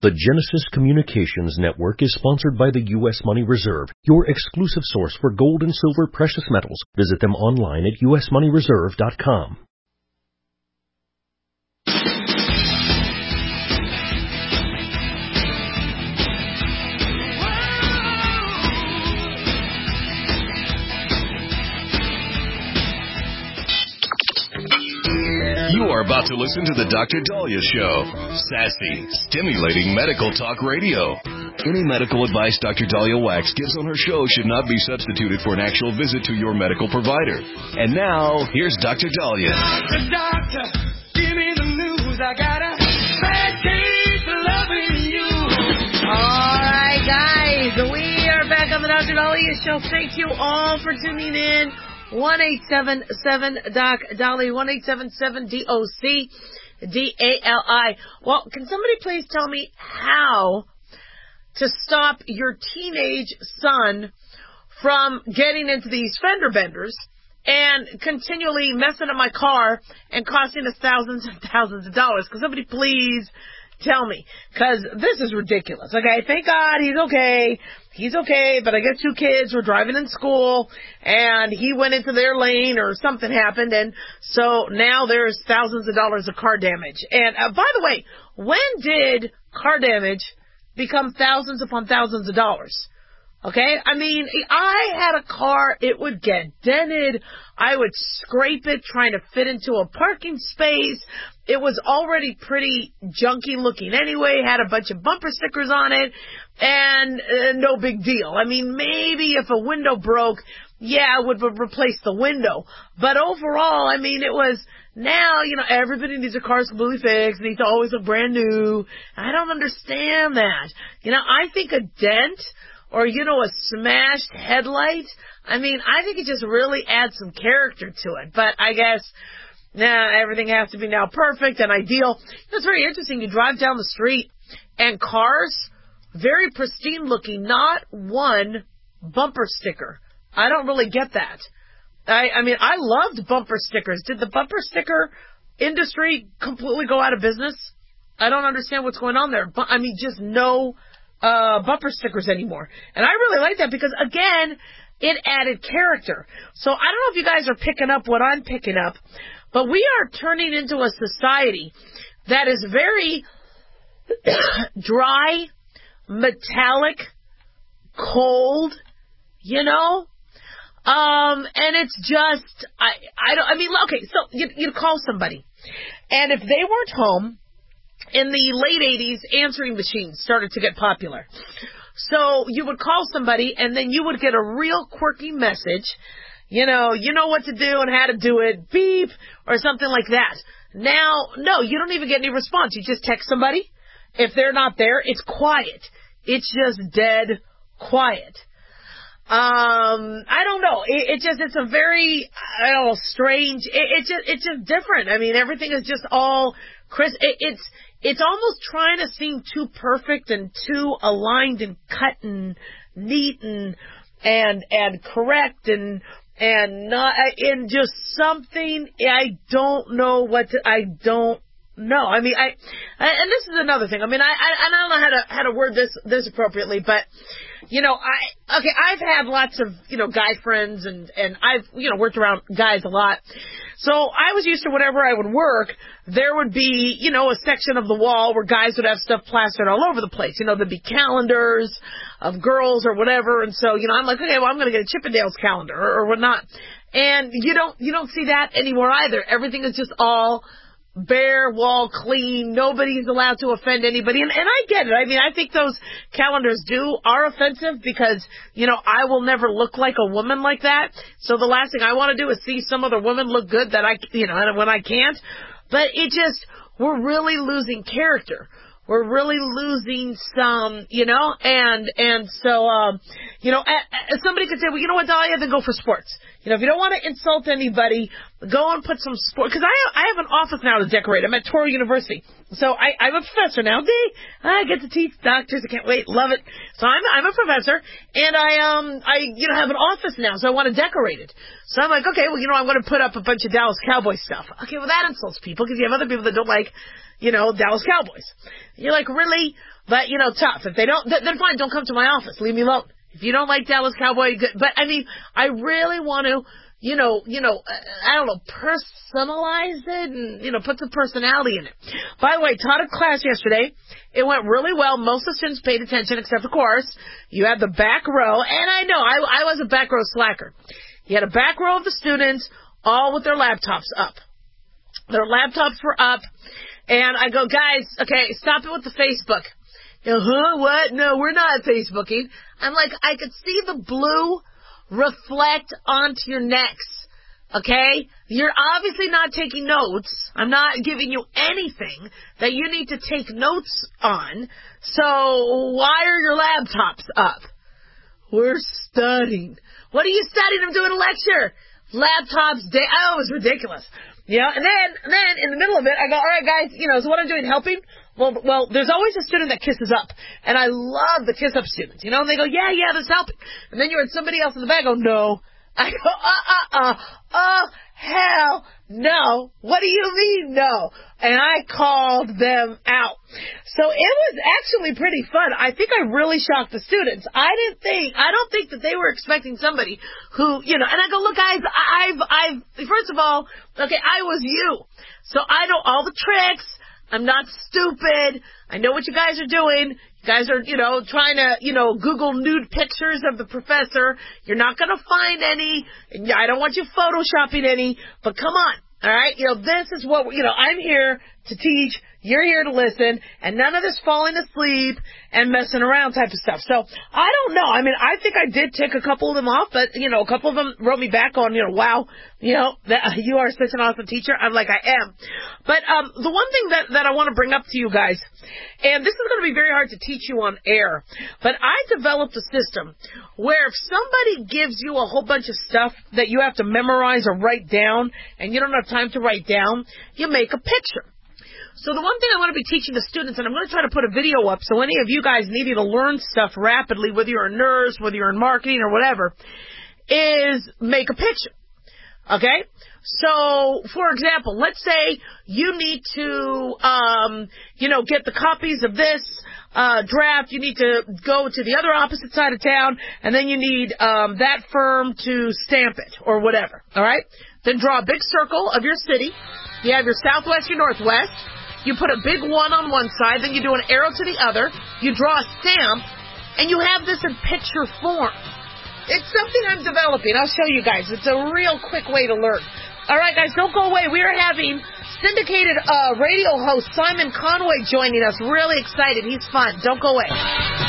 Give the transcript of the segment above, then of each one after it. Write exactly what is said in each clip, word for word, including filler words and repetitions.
The Genesis Communications Network is sponsored by the U S Money Reserve, your exclusive source for gold and silver precious metals. Visit them online at u s money reserve dot com. You are about to listen to the Doctor Daliah Show. Sassy, stimulating medical talk radio. Any medical advice Doctor Daliah Wax gives on her show should not be substituted for an actual visit to your medical provider. And now, here's Doctor Daliah. Doctor, doctor, give me the news. I got a bad case of loving you. All right, guys, we are back on the Doctor Daliah Show. Thank you all for tuning in. one eight seven seven Doc Dolly, one eight seven seven D O C D A L I. Well, can somebody please tell me how to stop your teenage son from getting into these fender benders and continually messing up my car and costing us thousands and thousands of dollars? Can somebody please tell me? Because this is ridiculous. Okay, thank God he's okay. He's okay, but I guess two kids were driving in school, and he went into their lane or something happened, and so now there's thousands of dollars of car damage. And uh, by the way, when did car damage become thousands upon thousands of dollars? Okay, I mean, I had a car, it would get dented, I would scrape it trying to fit into a parking space. It was already pretty junky looking anyway, had a bunch of bumper stickers on it, and uh, no big deal. I mean, maybe if a window broke, yeah, I would replace the window. But overall, I mean, it was, now, you know, everybody needs a car completely fixed, needs to always look brand new. I don't understand that. You know, I think a dent, or, you know, a smashed headlight, I mean, I think it just really adds some character to it. But I guess, nah, everything has to be now perfect and ideal. It's very interesting. You drive down the street, and cars, very pristine looking, not one bumper sticker. I don't really get that. I, I mean, I loved bumper stickers. Did the bumper sticker industry completely go out of business? I don't understand what's going on there. But I mean, just no uh bumper stickers anymore. And I really like that because, again, it added character. So I don't know if you guys are picking up what I'm picking up, but we are turning into a society that is very dry, metallic, cold, you know? Um, and it's just, I, I don't, I mean, okay, so you, you call somebody, and if they weren't home, in the late eighties, answering machines started to get popular. So you would call somebody, and then you would get a real quirky message. You know, you know what to do and how to do it, beep, or something like that. Now, no, you don't even get any response. You just text somebody. If they're not there, it's quiet. It's just dead quiet. Um, I don't know. It, it just, it's a very, I don't know, strange, it, it just, it's just different. I mean, everything is just all crisp. It, it's, it's almost trying to seem too perfect and too aligned and cut and neat and, and, and correct and, and not, in just something, I don't know what to, I don't know. I mean, I, and this is another thing. I mean, I, I, I don't know how to, how to word this, this appropriately, but, you know, I, okay, I've had lots of, you know, guy friends and, and I've, you know, worked around guys a lot. So I was used to whenever I would work, there would be, you know, a section of the wall where guys would have stuff plastered all over the place. You know, there'd be calendars of girls or whatever. And so, you know, I'm like, okay, well, I'm going to get a Chippendales calendar or, or whatnot. And you don't, you don't see that anymore either. Everything is just all bare wall clean. Nobody's allowed to offend anybody. And, and I get it. I mean, I think those calendars do are offensive because, you know, I will never look like a woman like that. So the last thing I want to do is see some other woman look good that I, you know, when I can't. But it just, we're really losing character. We're really losing some, you know, and, and so, um, you know, somebody could say, well, you know what, Daliah, then go for sports. You know, if you don't want to insult anybody, go and put some sport, because I, I have an office now to decorate. I'm at Touro University. So I, I'm a professor now. I get to teach doctors. I can't wait. Love it. So I'm, I'm a professor, and I, um, I, you know, have an office now, so I want to decorate it. So I'm like, okay, well, you know, I'm going to put up a bunch of Dallas Cowboys stuff. Okay, well, that insults people, because you have other people that don't like, you know, Dallas Cowboys. You're like, really? But, you know, tough. If they don't, then fine, don't come to my office. Leave me alone. If you don't like Dallas Cowboy, good. But, I mean, I really want to, you know, you know, I don't know, personalize it and, you know, put some personality in it. By the way, taught a class yesterday. It went really well. Most of the students paid attention, except, of course, you had the back row. And I know, I, I was a back row slacker. You had a back row of the students, all with their laptops up. Their laptops were up. And I go, guys, okay, stop it with the Facebook. You know, huh, what? No, we're not Facebooking. I'm like, I could see the blue reflect onto your necks, okay? You're obviously not taking notes. I'm not giving you anything that you need to take notes on. So why are your laptops up? We're studying. What are you studying? I'm doing a lecture. Laptops, day. Oh, it was ridiculous. You know, and then, and then in the middle of it, I go, all right, guys, you know, so what I'm doing, helping? Well, well, there's always a student that kisses up. And I love the kiss up students, you know, and they go, yeah, yeah, that's helping. And then you heard somebody else in the back go, no. I go, uh, uh, uh, oh, hell no. What do you mean no? And I called them out. So it was actually pretty fun. I think I really shocked the students. I didn't think, I don't think that they were expecting somebody who, you know, and I go, look guys, I've, I've, first of all, okay, I was you. So I know all the tricks. I'm not stupid. I know what you guys are doing. You guys are, you know, trying to, you know, Google nude pictures of the professor. You're not going to find any. I don't want you photoshopping any. But come on, all right? You know, this is what, you know, I'm here to teach. You're here to listen, and none of this falling asleep and messing around type of stuff. So, I don't know. I mean, I think I did tick a couple of them off, but, you know, a couple of them wrote me back on, you know, wow, you know, that you are such an awesome teacher. I'm like, I am. But um, the one thing that, that I want to bring up to you guys, and this is going to be very hard to teach you on air, but I developed a system where if somebody gives you a whole bunch of stuff that you have to memorize or write down, and you don't have time to write down, you make a picture. So the one thing I want to be teaching the students, and I'm going to try to put a video up so any of you guys needing to learn stuff rapidly, whether you're a nurse, whether you're in marketing or whatever, is make a picture. Okay? So, for example, let's say you need to, um, you know, get the copies of this uh, draft. You need to go to the other opposite side of town, and then you need um, that firm to stamp it or whatever. All right? Then draw a big circle of your city. You have your southwest, your northwest. You put a big one on one side, then you do an arrow to the other. You draw a stamp, and you have this in picture form. It's something I'm developing. I'll show you guys. It's a real quick way to learn. All right, guys, don't go away. We are having syndicated uh, radio host Simon Conway joining us. Really excited. He's fun. Don't go away.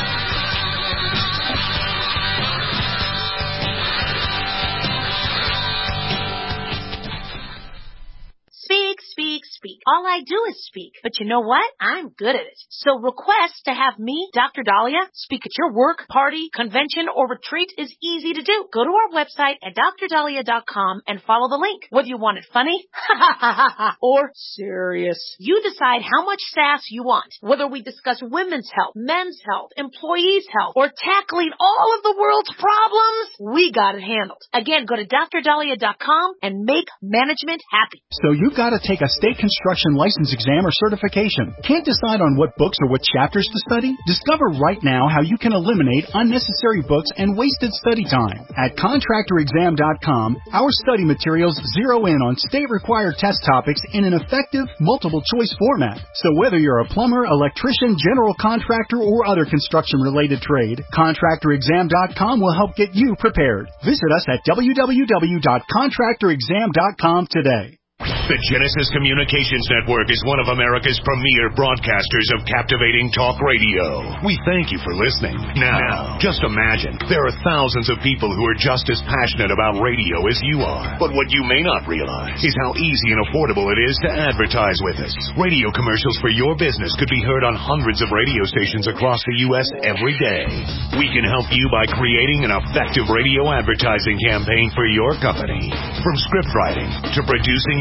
Speak, speak, speak. All I do is speak. But you know what? I'm good at it. So request to have me, Doctor Dahlia, speak at your work, party, convention, or retreat is easy to do. Go to our website at d r dahlia dot com and follow the link. Whether you want it funny or serious, you decide how much sass you want. Whether we discuss women's health, men's health, employees' health, or tackling all of the world's problems, we got it handled. Again, go to d r dahlia dot com and make management happy. So you've got to take a state construction license exam or certification. Can't decide on what books or what chapters to study? Discover right now how you can eliminate unnecessary books and wasted study time. At contractor exam dot com, our study materials zero in on state-required test topics in an effective, multiple-choice format. So whether you're a plumber, electrician, general contractor, or other construction-related trade, contractor exam dot com will help get you prepared. Visit us at w w w dot contractor exam dot com today. The Genesis Communications Network is one of America's premier broadcasters of captivating talk radio. We thank you for listening. Now, just imagine, there are thousands of people who are just as passionate about radio as you are. But what you may not realize is how easy and affordable it is to advertise with us. Radio commercials for your business could be heard on hundreds of radio stations across the U S every day. We can help you by creating an effective radio advertising campaign for your company. From script writing to producing your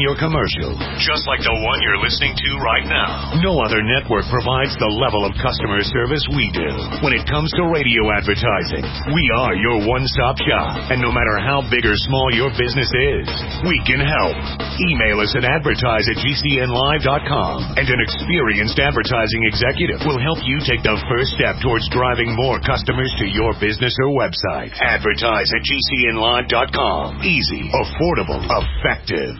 radio commercial, just like the one you're listening to right now. No other network provides the level of customer service we do. When it comes to radio advertising, we are your one-stop shop. And no matter how big or small your business is, we can help. Email us at advertise at g c n live dot com, and an experienced advertising executive will help you take the first step towards driving more customers to your business or website. Advertise at g c n live dot com. Easy, affordable, effective.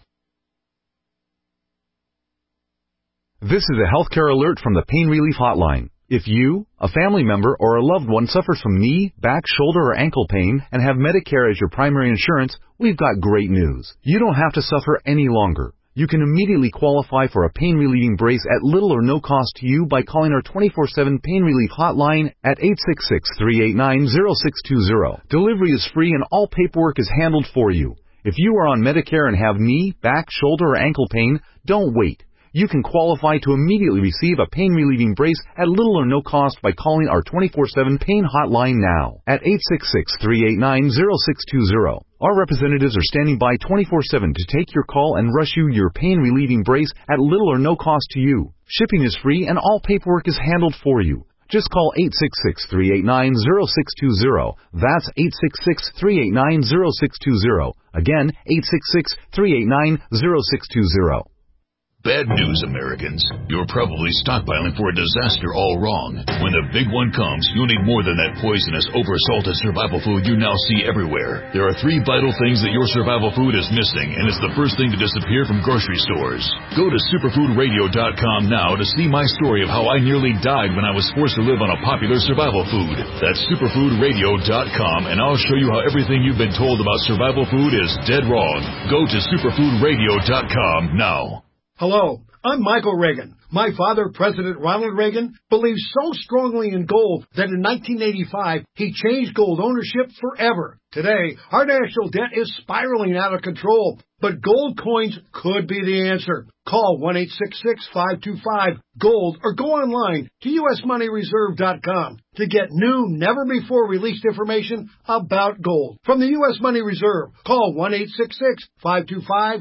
This is a healthcare alert from the Pain Relief Hotline. If you, a family member, or a loved one suffers from knee, back, shoulder, or ankle pain and have Medicare as your primary insurance, we've got great news. You don't have to suffer any longer. You can immediately qualify for a pain-relieving brace at little or no cost to you by calling our twenty-four seven Pain Relief Hotline at eight six six, three eight nine, zero six two zero. Delivery is free and all paperwork is handled for you. If you are on Medicare and have knee, back, shoulder, or ankle pain, don't wait. You can qualify to immediately receive a pain-relieving brace at little or no cost by calling our twenty-four seven Pain Hotline now at eight six six, three eight nine, zero six two zero. Our representatives are standing by twenty-four seven to take your call and rush you your pain-relieving brace at little or no cost to you. Shipping is free and all paperwork is handled for you. Just call eight six six, three eight nine, zero six two zero. That's eight six six, three eight nine, zero six two zero. Again, eight six six, three eight nine, zero six two zero. Bad news, Americans. You're probably stockpiling for a disaster all wrong. When the big one comes, you'll need more than that poisonous, oversalted survival food you now see everywhere. There are three vital things that your survival food is missing, and it's the first thing to disappear from grocery stores. Go to superfood radio dot com now to see my story of how I nearly died when I was forced to live on a popular survival food. That's superfood radio dot com, and I'll show you how everything you've been told about survival food is dead wrong. Go to superfood radio dot com now. Hello, I'm Michael Reagan. My father, President Ronald Reagan, believed so strongly in gold that in nineteen eighty-five, he changed gold ownership forever. Today, our national debt is spiraling out of control, but gold coins could be the answer. Call one eight six six, five two five, GOLD or go online to U S money reserve dot com to get new, never-before-released information about gold. From the U S Money Reserve, call one eight six six, five two five,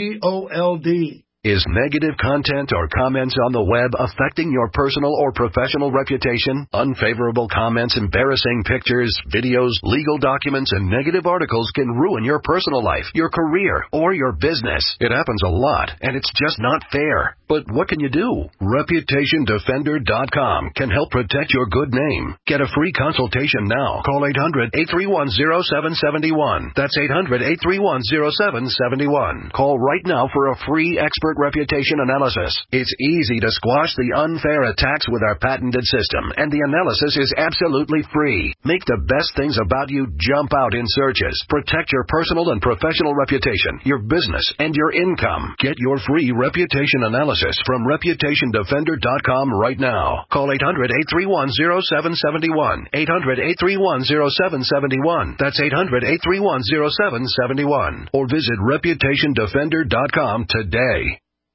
GOLD. Is negative content or comments on the web affecting your personal or professional reputation? Unfavorable comments, embarrassing pictures, videos, legal documents, and negative articles can ruin your personal life, your career, or your business. It happens a lot, and it's just not fair. But what can you do? reputation defender dot com can help protect your good name. Get a free consultation now. Call eight hundred, eight three one, zero seven seven one. That's eight hundred, eight three one, zero seven seven one. Call right now for a free expert reputation analysis. It's easy to squash the unfair attacks with our patented system, and the analysis is absolutely free. Make the best things about you jump out in searches. Protect your personal and professional reputation, your business, and your income. Get your free reputation analysis from reputation defender dot com right now. Call eight hundred, eight three one, zero seven seven one. eight hundred, eight three one, zero seven seven one. That's eight hundred, eight three one, zero seven seven one. Or visit reputation defender dot com today.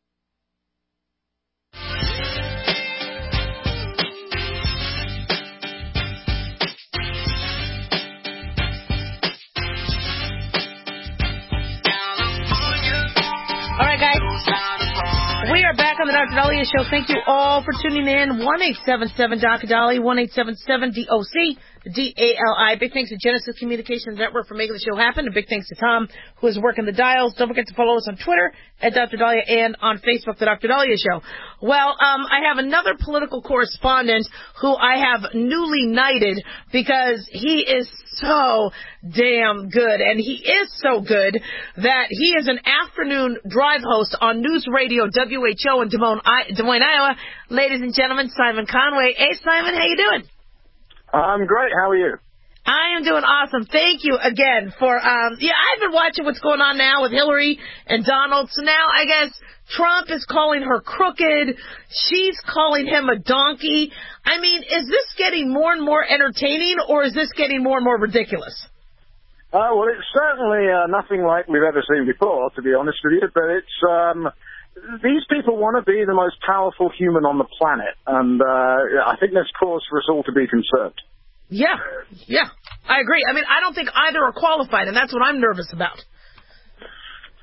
All right, guys. We are back on the Doctor Dahlia Show. Thank you all for tuning in. one eight seven seven Doctor Dolly, one eight seven seven D O C, D A L I. Big thanks to Genesis Communications Network for making the show happen. And big thanks to Tom, who is working the dials. Don't forget to follow us on Twitter at Doctor Dahlia and on Facebook, The Doctor Dahlia Show. Well, um, I have another political correspondent who I have newly knighted because he is so damn good. And he is so good that he is an afternoon drive host on News Radio W H O in Des Moines, Des Moines, Iowa. Ladies and gentlemen, Simon Conway. Hey, Simon, how you doing? I'm great. How are you? I am doing awesome. Thank you again for, um, yeah, I've been watching what's going on now with Hillary and Donald. So now I guess Trump is calling her crooked. She's calling him a donkey. I mean, is this getting more and more entertaining, or is this getting more and more ridiculous? Uh, well, it's certainly uh, nothing like we've ever seen before, to be honest with you. But it's um, these people want to be the most powerful human on the planet, and uh, I think there's cause for us all to be concerned. Yeah, yeah, I agree. I mean, I don't think either are qualified, and that's what I'm nervous about.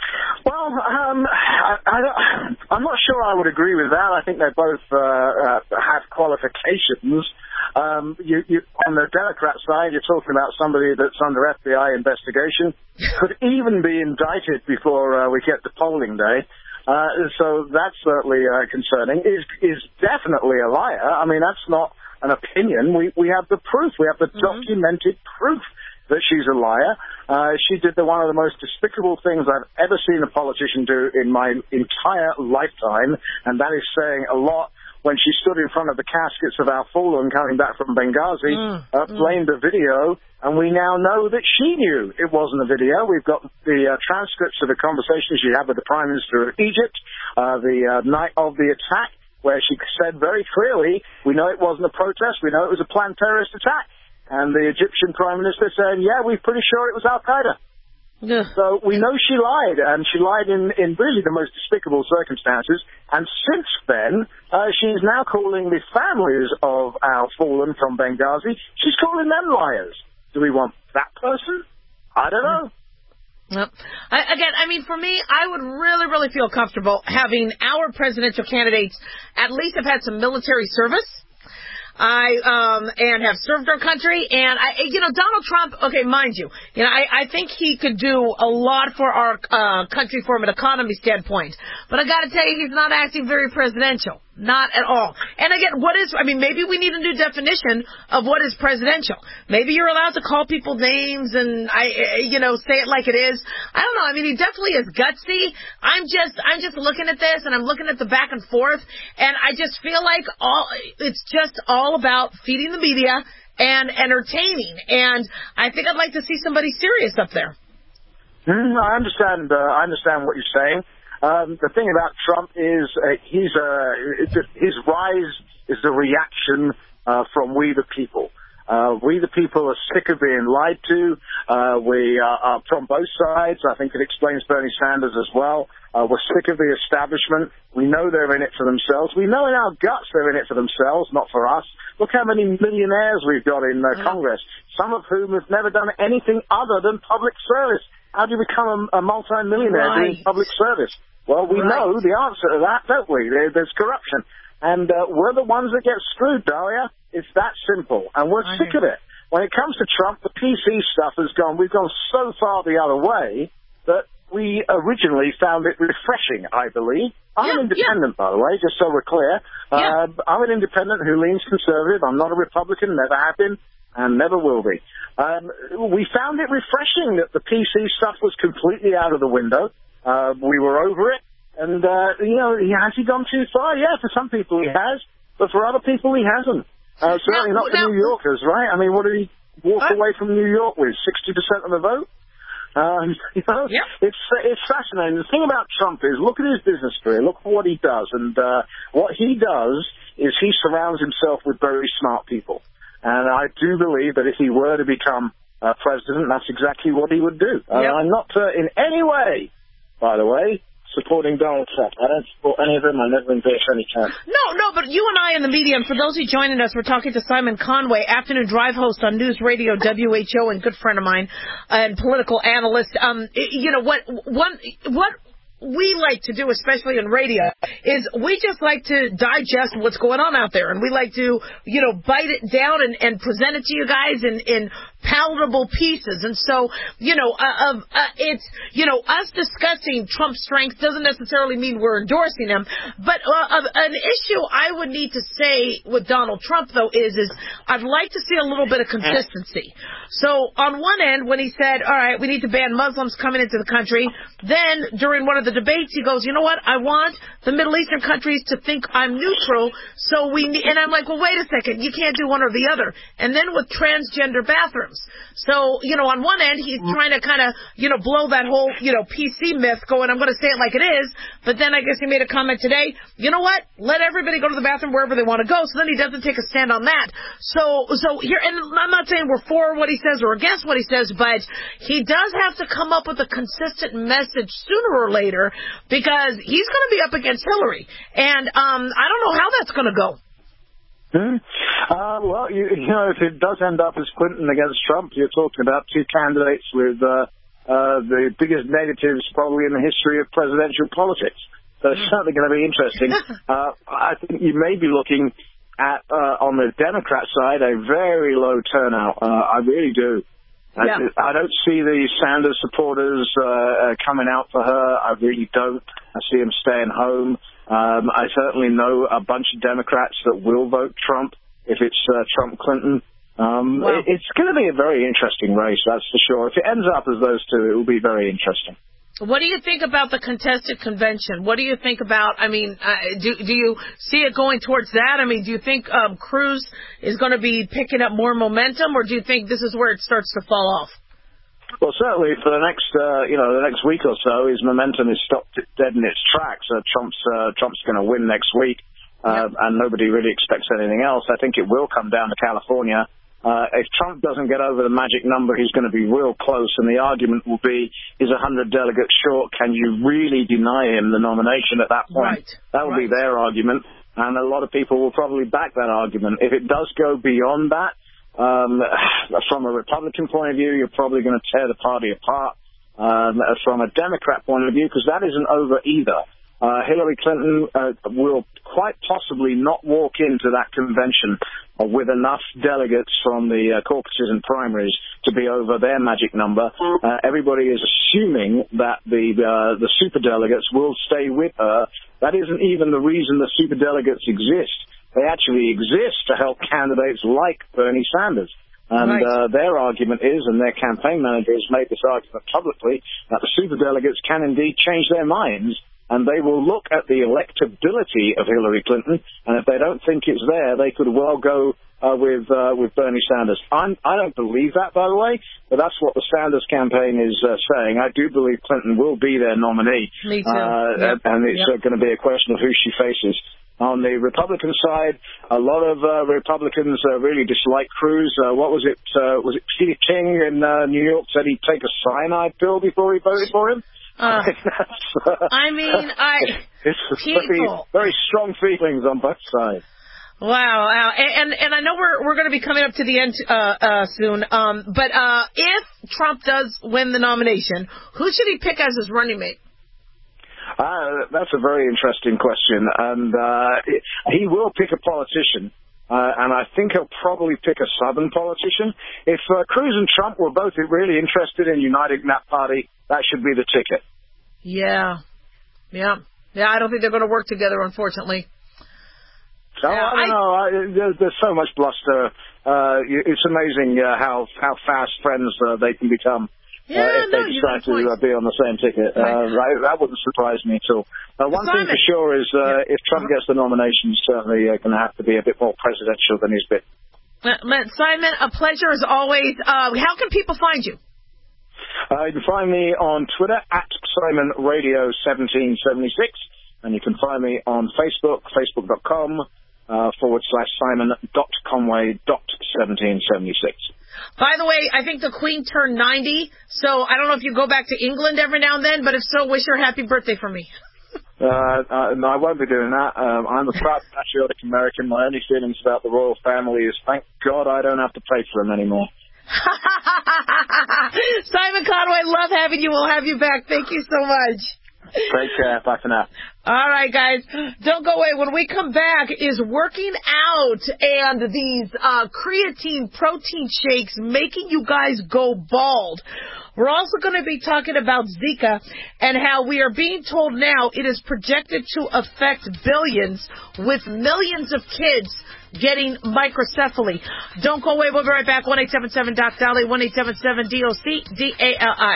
Well, um, I, I don't, I'm not sure I would agree with that. I think they both uh, uh, have qualifications. Um, you, you, on the Democrat side, you're talking about somebody that's under F B I investigation, could even be indicted before uh, we get to polling day. Uh, so that's certainly uh, concerning. Is is definitely a liar. I mean, that's not an opinion. We we have the proof. We have the mm-hmm. documented proof that she's a liar. Uh, she did the, one of the most despicable things I've ever seen a politician do in my entire lifetime, and that is saying a lot when she stood in front of the caskets of our fallen coming back from Benghazi, mm, uh, blamed mm. a video, and we now know that she knew it wasn't a video. We've got the uh, transcripts of the conversation she had with the Prime Minister of Egypt uh, the uh, night of the attack, where she said very clearly, we know it wasn't a protest, we know it was a planned terrorist attack. And the Egyptian Prime Minister saying, yeah, we're pretty sure it was Al-Qaeda. Yeah. So we know she lied, and she lied in, in really the most despicable circumstances. And since then, uh, she's now calling the families of our fallen from Benghazi, she's calling them liars. Do we want that person? I don't know. Yep. I, again, I mean, for me, I would really, really feel comfortable having our presidential candidates at least have had some military service. I, um, and have served our country, and I, you know, Donald Trump, okay, mind you, you know, I, I think he could do a lot for our, uh, country from an economy standpoint, but I gotta tell you, he's not acting very presidential. Not at all. And again, what is, I mean, maybe we need a new definition of what is presidential. Maybe you're allowed to call people names and, I, you know, say it like it is. I don't know. I mean, he definitely is gutsy. I'm just, I'm just looking at this and I'm looking at the back and forth, and I just feel like all, it's just all about feeding the media and entertaining. And I think I'd like to see somebody serious up there. Mm, I understand, uh, I understand what you're saying. Um, the thing about Trump is uh, he's uh, his rise is a reaction uh, from we the people. Uh, we the people are sick of being lied to. Uh, we are, are from both sides. I think it explains Bernie Sanders as well. Uh, we're sick of the establishment. We know they're in it for themselves. We know in our guts they're in it for themselves, not for us. Look how many millionaires we've got in uh, Congress, some of whom have never done anything other than public service. How do you become a, a multi-millionaire right. doing public service? Well, we right. know the answer to that, don't we? There, there's corruption. And uh, we're the ones that get screwed, Dahlia. It's that simple. And we're I sick know. of it. When it comes to Trump, the P C stuff has gone, we've gone so far the other way that we originally found it refreshing, I believe. I'm yeah, an independent, yeah. by the way, just so we're clear. Yeah. Uh, I'm an independent who leans conservative. I'm not a Republican, never have been, and never will be. Um, we found it refreshing that the P C stuff was completely out of the window. Uh, we were over it, and, uh, you know, has he gone too far? Yeah, for some people he has, but for other people he hasn't. Uh, certainly now, not for now, New Yorkers, right? I mean, what did he walk uh, away from New York with? sixty percent of the vote? Um, you know, yeah. it's it's fascinating. The thing about Trump is, look at his business career, look at what he does, and uh, what he does is he surrounds himself with very smart people. And I do believe that if he were to become uh, president, that's exactly what he would do. Uh, yep. I'm not uh, in any way, by the way, supporting Donald Trump. I don't support any of them. I never invest any time. No, no, but you and I in the media, and for those who joining us, we're talking to Simon Conway, afternoon drive host on News Radio W H O, and good friend of mine, and political analyst. Um, you know what? One what. we like to do, especially in radio, is we just like to digest what's going on out there. And we like to, you know, bite it down and, and present it to you guys in, in palatable pieces. And so, you know, uh, uh, it's, you know, us discussing Trump's strength doesn't necessarily mean we're endorsing him. But uh, an issue I would need to say with Donald Trump, though, is, is I'd like to see a little bit of consistency. So on one end, when he said, all right, we need to ban Muslims coming into the country, then during one of the debates, he goes, you know what, I want the Middle Eastern countries to think I'm neutral, so we need, and I'm like, well, wait a second, you can't do one or the other. And then with transgender bathrooms. So, you know, on one end, he's trying to kind of, you know, blow that whole, you know, P C myth going, I'm going to say it like it is, but then I guess he made a comment today, you know what, let everybody go to the bathroom wherever they want to go, so then he doesn't take a stand on that. So, so here, and I'm not saying we're for what he says or against what he says, but he does have to come up with a consistent message sooner or later, because he's going to be up against Hillary, and um, I don't know how that's going to go. Hmm. Uh, well, you, you know, if it does end up as Clinton against Trump, you're talking about two candidates with uh, uh, the biggest negatives probably in the history of presidential politics. So it's certainly going to be interesting. uh, I think you may be looking at, uh, on the Democrat side, a very low turnout. Uh, I really do. Yeah. I, I don't see the Sanders supporters uh, uh, coming out for her. I really don't. I see them staying home. Um, I certainly know a bunch of Democrats that will vote Trump if it's uh, Trump-Clinton. Um, wow. it, it's going to be a very interesting race, that's for sure. If it ends up as those two, it will be very interesting. What do you think about the contested convention? What do you think about, I mean, uh, do do you see it going towards that? I mean, do you think um, Cruz is going to be picking up more momentum, or do you think this is where it starts to fall off? Well, certainly for the next, uh, you know, the next week or so, his momentum is stopped dead in its tracks. Uh, Trump's uh, Trump's going to win next week, uh, yep. and nobody really expects anything else. I think it will come down to California. Uh, if Trump doesn't get over the magic number, he's going to be real close, and the argument will be, he's one hundred delegates short. Can you really deny him the nomination at that point? Right. That will right. be their argument, and a lot of people will probably back that argument. If it does go beyond that, um, from a Republican point of view, you're probably going to tear the party apart. Um, from a Democrat point of view, because that isn't over either. Uh, Hillary Clinton uh, will quite possibly not walk into that convention uh, with enough delegates from the uh, caucuses and primaries to be over their magic number. Uh, everybody is assuming that the uh, the superdelegates will stay with her. That isn't even the reason the superdelegates exist. They actually exist to help candidates like Bernie Sanders. And right. uh, their argument is, and their campaign manager has made this argument publicly, that the superdelegates can indeed change their minds, and they will look at the electability of Hillary Clinton, and if they don't think it's there, they could well go uh, with uh, with Bernie Sanders. I'm, I don't believe that, by the way, but that's what the Sanders campaign is uh, saying. I do believe Clinton will be their nominee. Me too. Uh, yep. And it's yep. uh, going to be a question of who she faces. On the Republican side, a lot of uh, Republicans uh, really dislike Cruz. Uh, what was it? Uh, was it Peter King in uh, New York said he'd take a cyanide pill before he voted for him? Uh, I, uh, I mean, I it's people. Very, very strong feelings on both sides. Wow, wow. And, and and I know we're we're going to be coming up to the end uh, uh, soon. Um, but uh, if Trump does win the nomination, who should he pick as his running mate? Uh, that's a very interesting question, and uh, he will pick a politician. Uh, and I think he'll probably pick a Southern politician. If uh, Cruz and Trump were both really interested in uniting that party, that should be the ticket. Yeah. Yeah. Yeah, I don't think they're going to work together, unfortunately. So, yeah, I don't I... know. I, there's, there's so much bluster. Uh, it's amazing uh, how, how fast friends uh, they can become. Yeah, uh, if no, they decide to uh, be on the same ticket. Uh, right. That wouldn't surprise me at all. Uh, one Simon. thing for sure is uh, yeah. if Trump gets the nomination, he's certainly uh, going to have to be a bit more presidential than he's been. Uh, Simon, a pleasure as always. Uh, how can people find you? Uh, you can find me on Twitter at Simon Radio seventeen seventy-six, and you can find me on Facebook, facebook.com uh, forward slash Simon dot Conway dot seventeen seventy-six. By the way, I think the Queen turned ninety, so I don't know if you go back to England every now and then, but if so, wish her happy birthday for me. uh, uh, no, I won't be doing that. Um, I'm a proud patriotic American. My only feelings about the royal family is, thank God I don't have to pay for them anymore. Simon Conway, love having you. We'll have you back. Thank you so much. Take care. Bye for now. All right, guys. Don't go away. When we come back, is working out and these uh, creatine protein shakes making you guys go bald. We're also going to be talking about Zika and how we are being told now it is projected to affect billions, with millions of kids getting microcephaly. Don't go away. We'll be right back. one eight seven seven doc Dali, one eight seven seven D O C D A L I.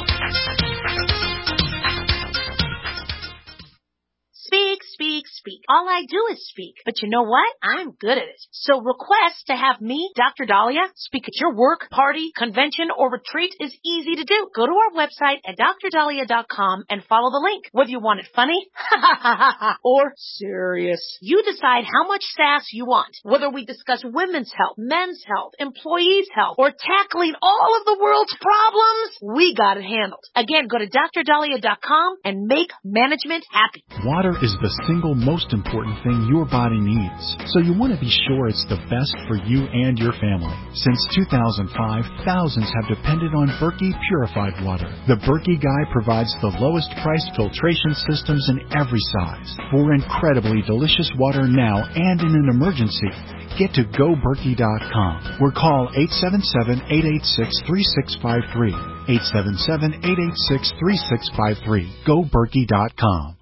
Speak, speak, speak. All I do is speak. But you know what? I'm good at it. So request to have me, Doctor Dahlia, speak at your work, party, convention, or retreat is easy to do. Go to our website at dr dahlia dot com and follow the link. Whether you want it funny or serious, you decide how much sass you want. Whether we discuss women's health, men's health, employees' health, or tackling all of the world's problems, we got it handled. Again, go to dr dahlia dot com and make management happy. Water is the single most important thing your body needs, so you want to be sure it's the best for you and your family. Since two thousand five, thousands have depended on Berkey purified water. The Berkey Guy provides the lowest priced filtration systems in every size. For incredibly delicious water now and in an emergency, get to go berkey dot com or call eight seven seven, eight eight six, three six five three. eight seven seven, eight eight six, three six five three. go berkey dot com.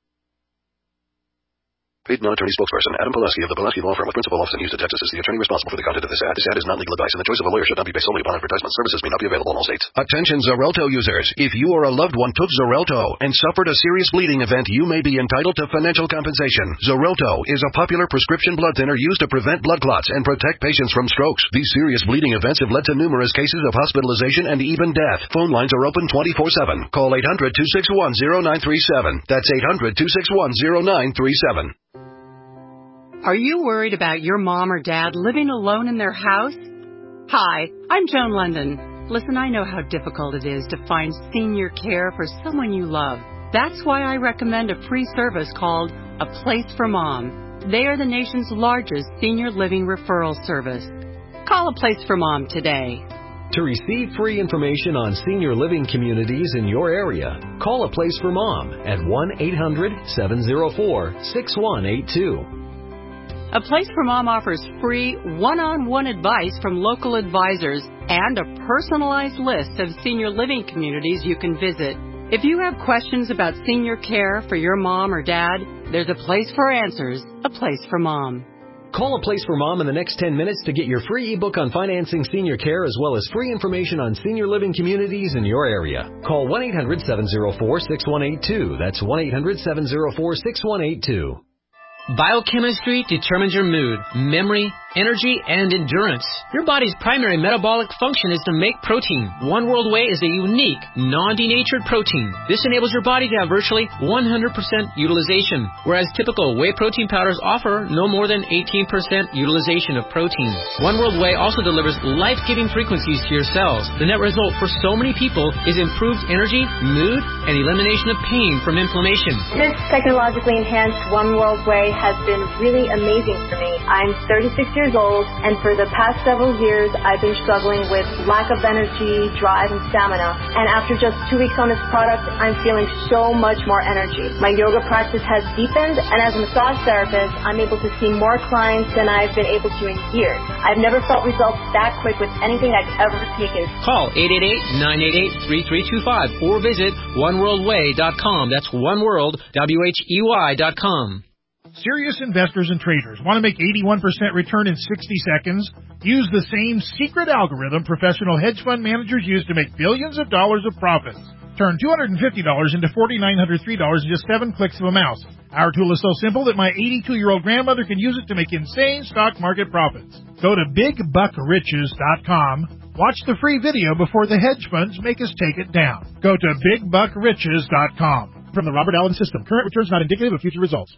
Paid non-attorney spokesperson Adam Pileski of the Pileski Law Firm with principal office in Houston, Texas is the attorney responsible for the content of this ad. This ad is not legal advice, and the choice of a lawyer should not be based solely upon advertisement. Services may not be available in all states. Attention Xarelto users. If you or a loved one took Xarelto and suffered a serious bleeding event, you may be entitled to financial compensation. Xarelto is a popular prescription blood thinner used to prevent blood clots and protect patients from strokes. These serious bleeding events have led to numerous cases of hospitalization and even death. Phone lines are open twenty-four seven. Call eight hundred, two six one, zero nine three seven. That's eight hundred, two six one, zero nine three seven. Are you worried about your mom or dad living alone in their house? Hi, I'm Joan London. Listen, I know how difficult it is to find senior care for someone you love. That's why I recommend a free service called A Place for Mom. They are the nation's largest senior living referral service. Call A Place for Mom today. To receive free information on senior living communities in your area, call A Place for Mom at one eight hundred, seven oh four, six one eight two. A Place for Mom offers free one-on-one advice from local advisors and a personalized list of senior living communities you can visit. If you have questions about senior care for your mom or dad, there's a place for answers, A Place for Mom. Call A Place for Mom in the next ten minutes to get your free ebook on financing senior care as well as free information on senior living communities in your area. Call one eight hundred, seven oh four, six one eight two. That's one eight hundred, seven oh four, six one eight two. Biochemistry determines your mood, memory, energy, and endurance. Your body's primary metabolic function is to make protein. One World Whey is a unique, non-denatured protein. This enables your body to have virtually one hundred percent utilization, whereas typical whey protein powders offer no more than eighteen percent utilization of protein. One World Whey also delivers life-giving frequencies to your cells. The net result for so many people is improved energy, mood, and elimination of pain from inflammation. This technologically enhanced One World Whey has been really amazing for me. I'm thirty-six years old, and for the past several years, I've been struggling with lack of energy, drive, and stamina. And after just two weeks on this product, I'm feeling so much more energy. My yoga practice has deepened, and as a massage therapist, I'm able to see more clients than I've been able to in years. I've never felt results that quick with anything I've ever taken. Call eight eight eight, nine eight eight, three three two five or visit one world way dot com. That's oneworld, W H E Y dot com. Serious investors and traders want to make eighty-one percent return in sixty seconds? Use the same secret algorithm professional hedge fund managers use to make billions of dollars of profits. Turn two hundred fifty dollars into four thousand nine hundred three dollars in just seven clicks of a mouse. Our tool is so simple that my eighty-two-year-old grandmother can use it to make insane stock market profits. Go to big buck riches dot com. Watch the free video before the hedge funds make us take it down. Go to big buck riches dot com. From the Robert Allen System, current returns not indicative of future results.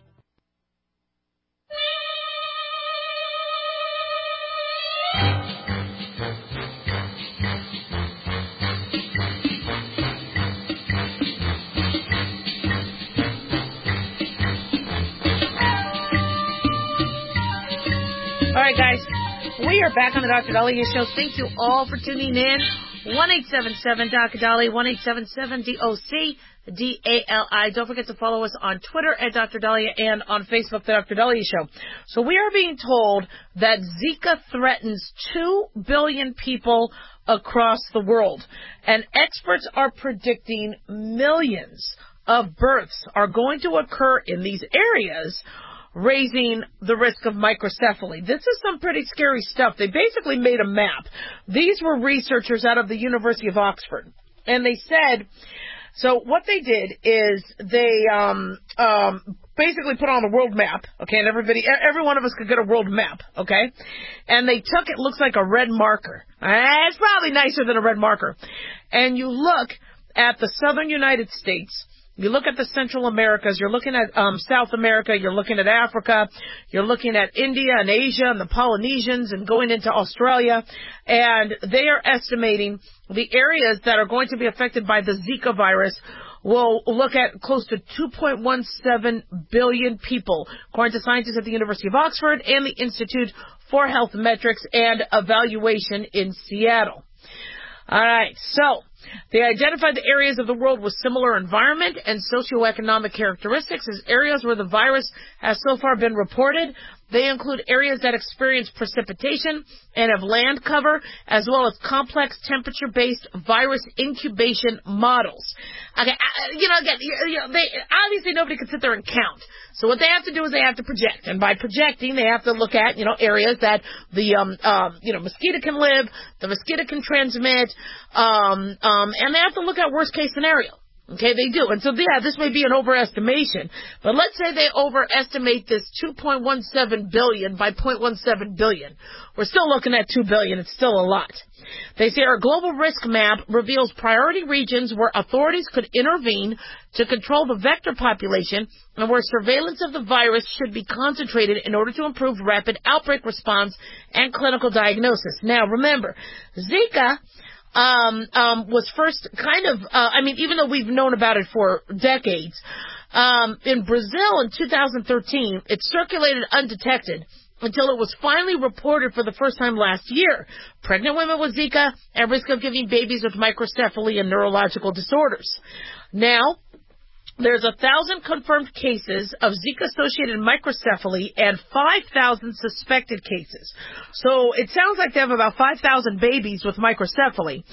All right, guys, we are back on the Doctor Dahlia Show. Thank you all for tuning in. one eight seven seven D O C Dahlia, one eight seven seven D O C D A L I. Don't forget to follow us on Twitter at Doctor Dahlia and on Facebook, The Doctor Dahlia Show. So we are being told that Zika threatens two billion people across the world. And experts are predicting millions of births are going to occur in these areas, raising the risk of microcephaly. This is some pretty scary stuff. They basically made a map. These were researchers out of the University of Oxford. And they said, so what they did is they um, um, basically put on a world map, okay, and everybody, every one of us could get a world map, okay, and they took it, looks like a red marker. Uh, it's probably nicer than a red marker. And you look at the southern United States, you look at the Central Americas, you're looking at um, South America, you're looking at Africa, you're looking at India and Asia and the Polynesians and going into Australia, and they are estimating the areas that are going to be affected by the Zika virus will look at close to two point one seven billion people, according to scientists at the University of Oxford and the Institute for Health Metrics and Evaluation in Seattle. All right, so they identified the areas of the world with similar environment and socioeconomic characteristics as areas where the virus has so far been reported. They include areas that experience precipitation and have land cover, as well as complex temperature-based virus incubation models. Okay, you know, again, you know, they, obviously nobody can sit there and count. So what they have to do is they have to project, and by projecting, they have to look at, you know, areas that the, um, um, you know, mosquito can live, the mosquito can transmit, um, um, and they have to look at worst-case scenario. Okay, they do. And so, yeah, this may be an overestimation, but let's say they overestimate this two point one seven billion by zero point one seven billion. We're still looking at two billion. It's still a lot. They say our global risk map reveals priority regions where authorities could intervene to control the vector population and where surveillance of the virus should be concentrated in order to improve rapid outbreak response and clinical diagnosis. Now, remember, Zika Um, um, was first kind of, uh, I mean, even though we've known about it for decades, um, in Brazil in two thousand thirteen, it circulated undetected until it was finally reported for the first time last year. Pregnant women with Zika at risk of giving babies with microcephaly and neurological disorders. Now, there's a thousand confirmed cases of Zika-associated microcephaly and five thousand suspected cases. So it sounds like they have about five thousand babies with microcephaly,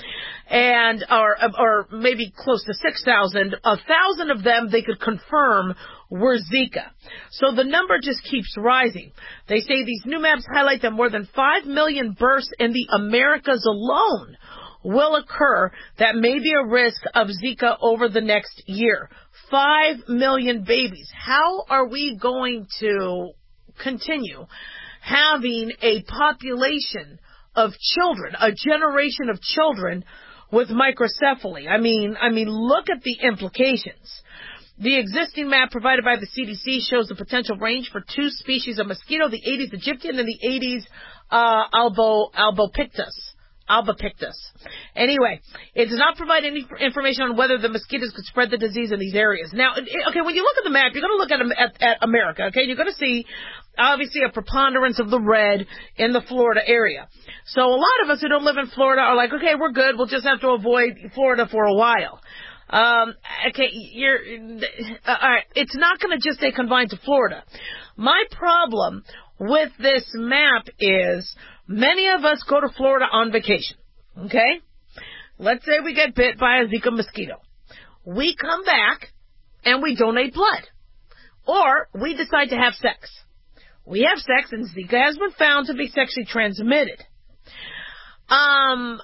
and or, or maybe close to six thousand. A thousand of them they could confirm were Zika. So the number just keeps rising. They say these new maps highlight that more than five million births in the Americas alone will occur that may be a risk of Zika over the next year. Five million babies. How are we going to continue having a population of children, a generation of children with microcephaly? I mean, I mean, look at the implications. The existing map provided by the C D C shows the potential range for two species of mosquito, the Aedes aegypti and the Aedes uh, albo, albopictus. Albopictus. Anyway, it does not provide any information on whether the mosquitoes could spread the disease in these areas. Now, okay, when you look at the map, you're going to look at, at, at America, okay? You're going to see, obviously, a preponderance of the red in the Florida area. So a lot of us who don't live in Florida are like, okay, we're good. We'll just have to avoid Florida for a while. Um, okay, you're, uh, all right, it's not going to just stay confined to Florida. My problem with this map is many of us go to Florida on vacation, okay? Let's say we get bit by a Zika mosquito. We come back and we donate blood. Or we decide to have sex. We have sex and Zika has been found to be sexually transmitted. Um,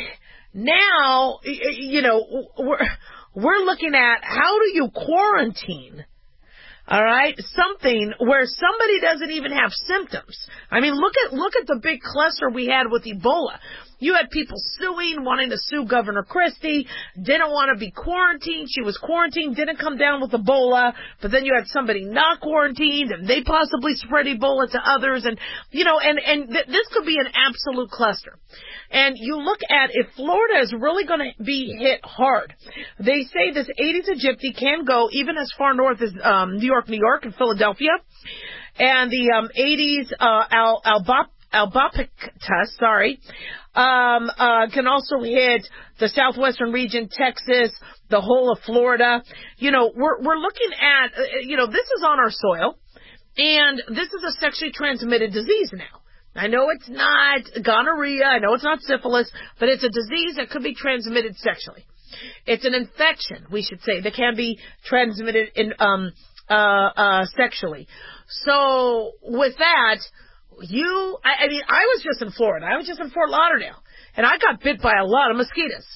now, you know, we're, we're looking at how do you quarantine, all right, something where somebody doesn't even have symptoms. I mean, look at look at the big cluster we had with Ebola. You had people suing, wanting to sue Governor Christie, didn't want to be quarantined. She was quarantined, didn't come down with Ebola, but then you had somebody not quarantined, and they possibly spread Ebola to others. And, you know, and, and th- this could be an absolute cluster. And you look at if Florida is really going to be hit hard. They say this Aedes aegypti can go even as far north as um, New York, New York, and Philadelphia. And the um, Aedes uh, al- albop- albopictus, sorry, um, uh, can also hit the southwestern region, Texas, the whole of Florida. You know, we're we're looking at, uh, you know, this is on our soil, and this is a sexually transmitted disease now. I know it's not gonorrhea, I know it's not syphilis, but it's a disease that could be transmitted sexually. It's an infection, we should say, that can be transmitted in um uh uh sexually. So with that, you, I, I mean, I was just in Florida. I was just in Fort Lauderdale, and I got bit by a lot of mosquitoes.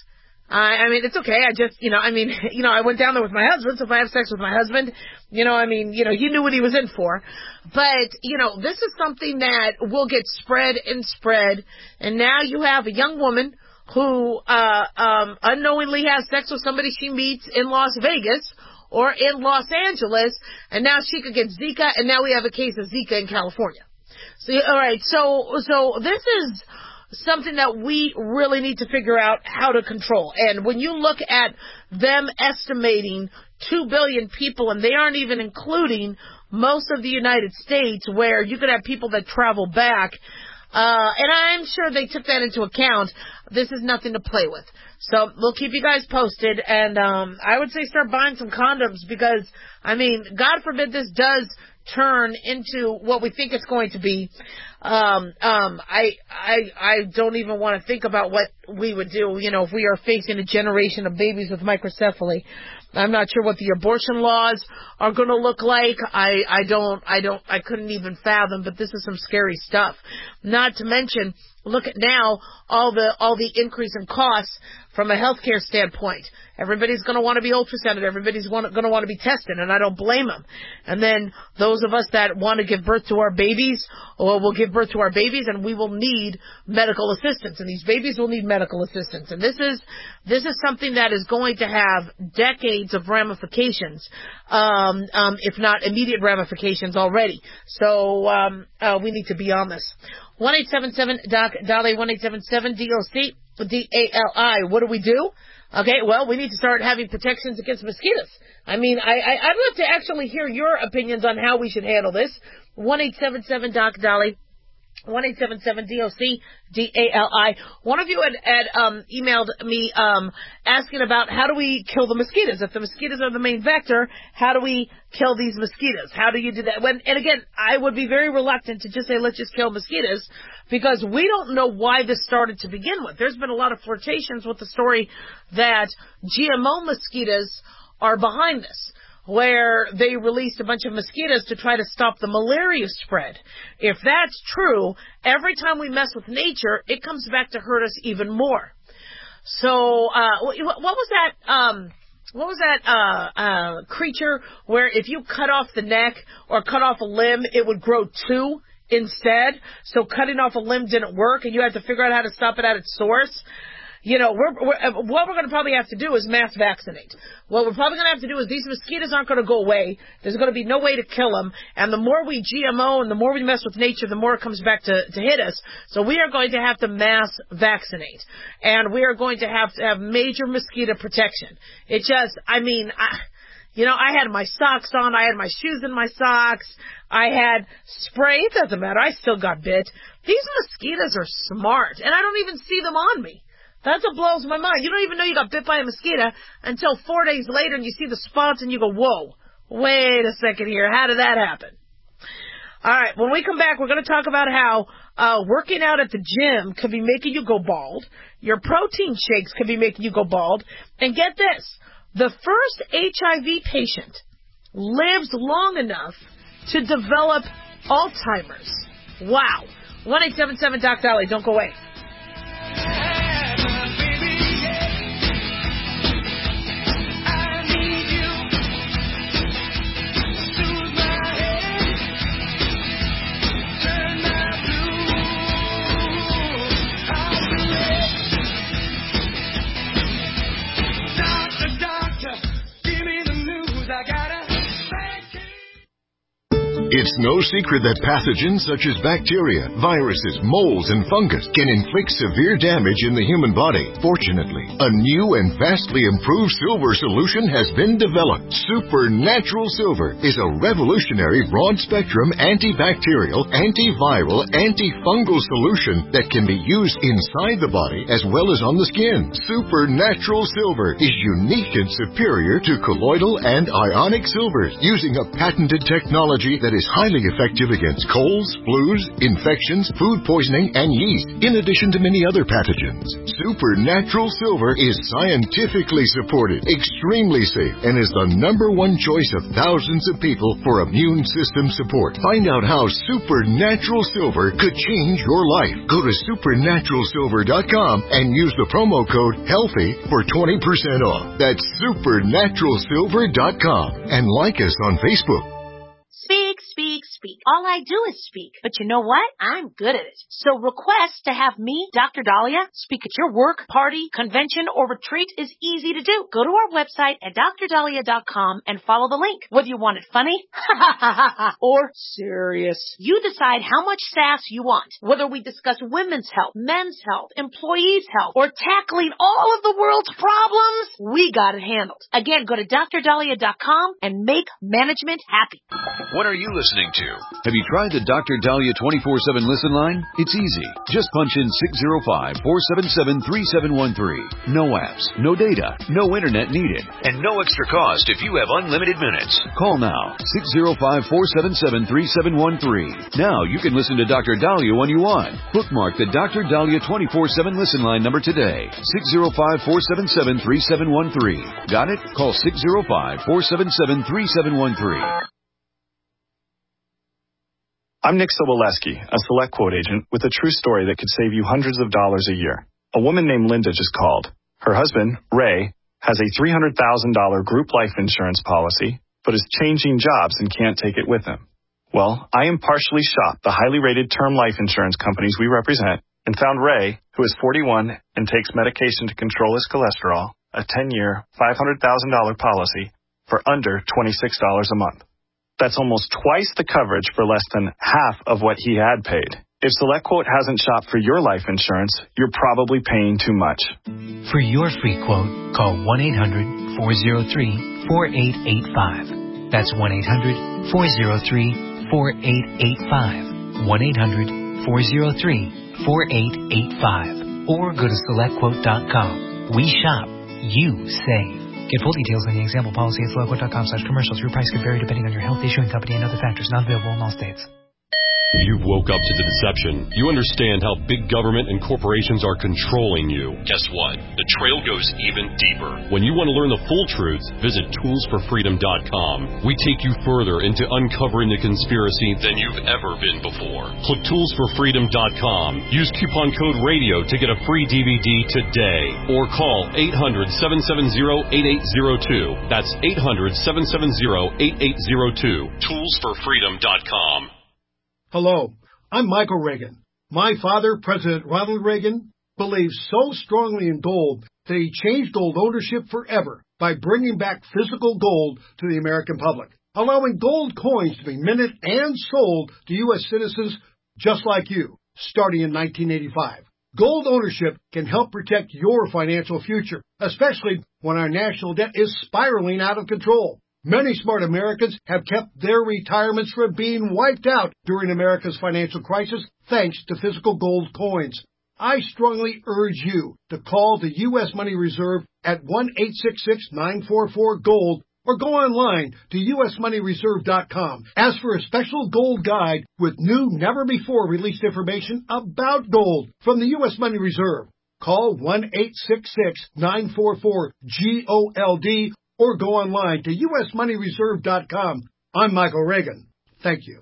I, I mean, it's okay. I just, you know, I mean, you know, I went down there with my husband, so if I have sex with my husband, you know, I mean, you know, he knew what he was in for. But, you know, this is something that will get spread and spread. And now you have a young woman who uh um unknowingly has sex with somebody she meets in Las Vegas or in Los Angeles, and now she could get Zika, and now we have a case of Zika in California. So, all right, so so this is something that we really need to figure out how to control. And when you look at them estimating two billion people, and they aren't even including most of the United States, where you could have people that travel back, uh, and I'm sure they took that into account. This is nothing to play with. So we'll keep you guys posted, and um, I would say start buying some condoms, because, I mean, God forbid this does turn into what we think it's going to be. Um, um, I, I, I don't even want to think about what we would do, you know, if we are facing a generation of babies with microcephaly. I'm not sure what the abortion laws are going to look like. I, I don't, I don't, I couldn't even fathom, but this is some scary stuff. Not to mention, look at now all the, all the increase in costs from a healthcare standpoint. Everybody's going to want to be ultrasounded. Everybody's want, going to want to be tested, and I don't blame them. And then those of us that want to give birth to our babies, or will give birth to our babies, and we will need medical assistance, and these babies will need medical assistance. And this is, this is something that is going to have decades of ramifications, um, um, if not immediate ramifications already. So, um, uh, we need to be on this. one eight seven seven doc Dolly, one eight seven seven D O C D A L I. What do we do? Okay, well, we need to start having protections against mosquitoes. I mean, I, I, I'd love to actually hear your opinions on how we should handle this. one eight seven seven doc Dolly, one eight seven seven D O C D A L I. One of you had, had um, emailed me um, asking about how do we kill the mosquitoes? If the mosquitoes are the main vector, how do we kill these mosquitoes? How do you do that? When, and again, I would be very reluctant to just say, let's just kill mosquitoes, because we don't know why this started to begin with. There's been a lot of flirtations with the story that G M O mosquitoes are behind this, where they released a bunch of mosquitoes to try to stop the malaria spread. If that's true, every time we mess with nature, it comes back to hurt us even more. So, uh, what was that, um, what was that, uh, uh, creature where if you cut off the neck or cut off a limb, it would grow two instead? So cutting off a limb didn't work, and you had to figure out how to stop it at its source. You know, we're, we're, what we're going to probably have to do is mass vaccinate. What we're probably going to have to do is these mosquitoes aren't going to go away. There's going to be no way to kill them. And the more we G M O and the more we mess with nature, the more it comes back to, to hit us. So we are going to have to mass vaccinate. And we are going to have to have major mosquito protection. It just, I mean, I, you know, I had my socks on. I had my shoes in my socks. I had spray. It doesn't matter. I still got bit. These mosquitoes are smart. And I don't even see them on me. That's what blows my mind. You don't even know you got bit by a mosquito until four days later, and you see the spots and you go, whoa, wait a second here. How did that happen? All right, when we come back, we're going to talk about how uh working out at the gym could be making you go bald. Your protein shakes could be making you go bald. And get this, the first H I V patient lives long enough to develop Alzheimer's. Wow. one eight seven seven doc Dolly. Don't go away. It's no secret that pathogens such as bacteria, viruses, molds, and fungus can inflict severe damage in the human body. Fortunately, a new and vastly improved silver solution has been developed. Supernatural Silver is a revolutionary broad-spectrum antibacterial, antiviral, antifungal solution that can be used inside the body as well as on the skin. Supernatural Silver is unique and superior to colloidal and ionic silvers, using a patented technology that is is highly effective against colds, flus, infections, food poisoning, and yeast, in addition to many other pathogens. Supernatural Silver is scientifically supported, extremely safe, and is the number one choice of thousands of people for immune system support. Find out how Supernatural Silver could change your life. Go to supernatural silver dot com and use the promo code HEALTHY for twenty percent off. That's supernatural silver dot com and like us on Facebook. Speak, speak, speak. All I do is speak. But you know what? I'm good at it. So request to have me, Doctor Dahlia, speak at your work, party, convention, or retreat is easy to do. Go to our website at dr dahlia dot com and follow the link. Whether you want it funny or serious, you decide how much sass you want. Whether we discuss women's health, men's health, employees' health, or tackling all of the world's problems, we got it handled. Again, go to dr dahlia dot com and make management happy. What are you listening to? Have you tried the Doctor Dahlia twenty-four seven listen line? It's easy. Just punch in six zero five, four seven seven, three seven one three. No apps, no data, no internet needed, and no extra cost if you have unlimited minutes. Call now, six zero five, four seven seven, three seven one three. Now you can listen to Doctor Dahlia when you want. Bookmark the Doctor Dahlia twenty-four seven listen line number today, six zero five, four seven seven, three seven one three. Got it? Call six zero five, four seven seven, three seven one three. I'm Nick Soboleski, a Select Quote agent with a true story that could save you hundreds of dollars a year. A woman named Linda just called. Her husband, Ray, has a three hundred thousand dollars group life insurance policy, but is changing jobs and can't take it with him. Well, I impartially shopped the highly rated term life insurance companies we represent and found Ray, who is forty-one and takes medication to control his cholesterol, a ten-year, five hundred thousand dollars policy for under twenty-six dollars a month. That's almost twice the coverage for less than half of what he had paid. If SelectQuote hasn't shopped for your life insurance, you're probably paying too much. For your free quote, call one eight hundred, four oh three, four eight eight five. That's one eight hundred, four oh three, four eight eight five. one eight hundred, four oh three, four eight eight five. Or go to select quote dot com. We shop. You save. Get full details on the example policy at select quote dot com slash commercials. Your price could vary depending on your health, issuing company, and other factors. Not available in all states. You woke up to the deception. You understand how big government and corporations are controlling you. Guess what? The trail goes even deeper. When you want to learn the full truth, visit tools for freedom dot com. We take you further into uncovering the conspiracy than you've ever been before. Click tools for freedom dot com. Use coupon code RADIO to get a free D V D today. Or call eight hundred, seven seven zero, eight eight zero two. That's eight hundred, seven seven zero, eight eight zero two. tools for freedom dot com. Hello, I'm Michael Reagan. My father, President Ronald Reagan, believed so strongly in gold that he changed gold ownership forever by bringing back physical gold to the American public, allowing gold coins to be minted and sold to U S citizens just like you, starting in nineteen eighty-five. Gold ownership can help protect your financial future, especially when our national debt is spiraling out of control. Many smart Americans have kept their retirements from being wiped out during America's financial crisis thanks to physical gold coins. I strongly urge you to call the U S Money Reserve at one eight six six, nine four four, GOLD or go online to U S money reserve dot com. Ask for a special gold guide with new, never-before-released information about gold from the U S Money Reserve. Call one eight six six, nine four four, GOLD or go online to U S money reserve dot com. I'm Michael Reagan. Thank you.